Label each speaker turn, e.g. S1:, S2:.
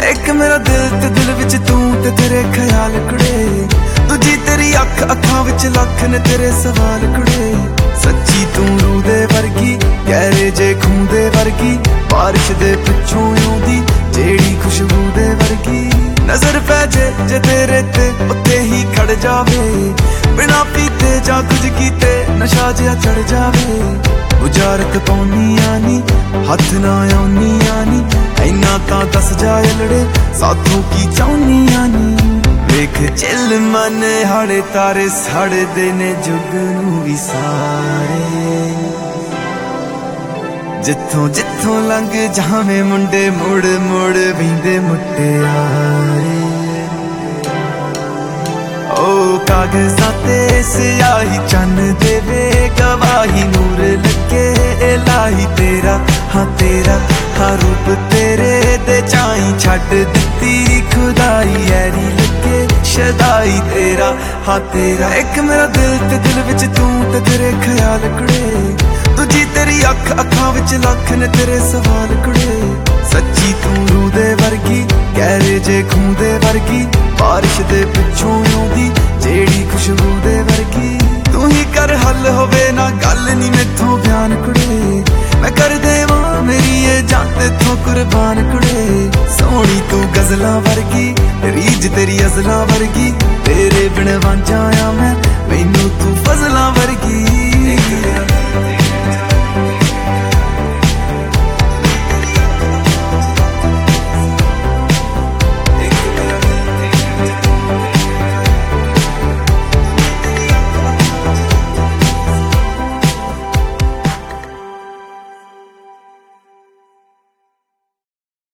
S1: एक मेरा दिल ते दिल विच तू ते तेरे ख्याल कुड़े, दूजी तेरी अख अखां विच लख ने तेरे सवाल कुड़े। सच्ची तू रूह दे वर्गी, गहरे जे खूं दे वर्गी, बारिश दे पिछों आउंदी जेड़ी खुशबू दे वर्गी। नजर पै जे तेरे ते उत्ते ही खड़ जावे, बिना पीते जा कुछ कीते नशा जिहा चढ़ जावे। बुझारत पाउनी आनी हथ ना आउनी आनी, इन्ना तां दस जा लड़े साथों की चाहनी आनी। वेख चिल मन हाड़े तारे साड़े ने जुग नूं वी सारे, जिथों जिथों लंघ जावे मुंडे मुड़ मुड़ वींदे मुटियारे। ओ कागज़ां ते स्याही चन्न देवे गवाही, नूर लगे इलाही तेरा हाँ तेरा हाँ रूप तेरे दे चाई छड्ड दित्ती खुदाई। ऐरी लगे शदाई तेरा हाँ तेरा, एक मेरा दिल ते दिल विच तू ते तेरे ख्याल कुड़े, दूजी तेरी अख अखां विच लख ने तेरे सवाल कुड़े। सच्ची तू रूह दे वर्गी, गहरे जे खूं दे वर्गी, बारिश दे पिछों आउंदी जेड़ी खुशबू दे वर्गी। तू ही कर हल होवे ना गल नी मैथों बयान कुड़े, मैं कर देवां मेरी ये जान तेथों कुर्बान कुड़े। सोहणी तू गजलां वर्गी, रीज तेरी अज़लां वर्गी, तेरे बिन वांझा आ मैं, मैनू तू फजलां वर्गी।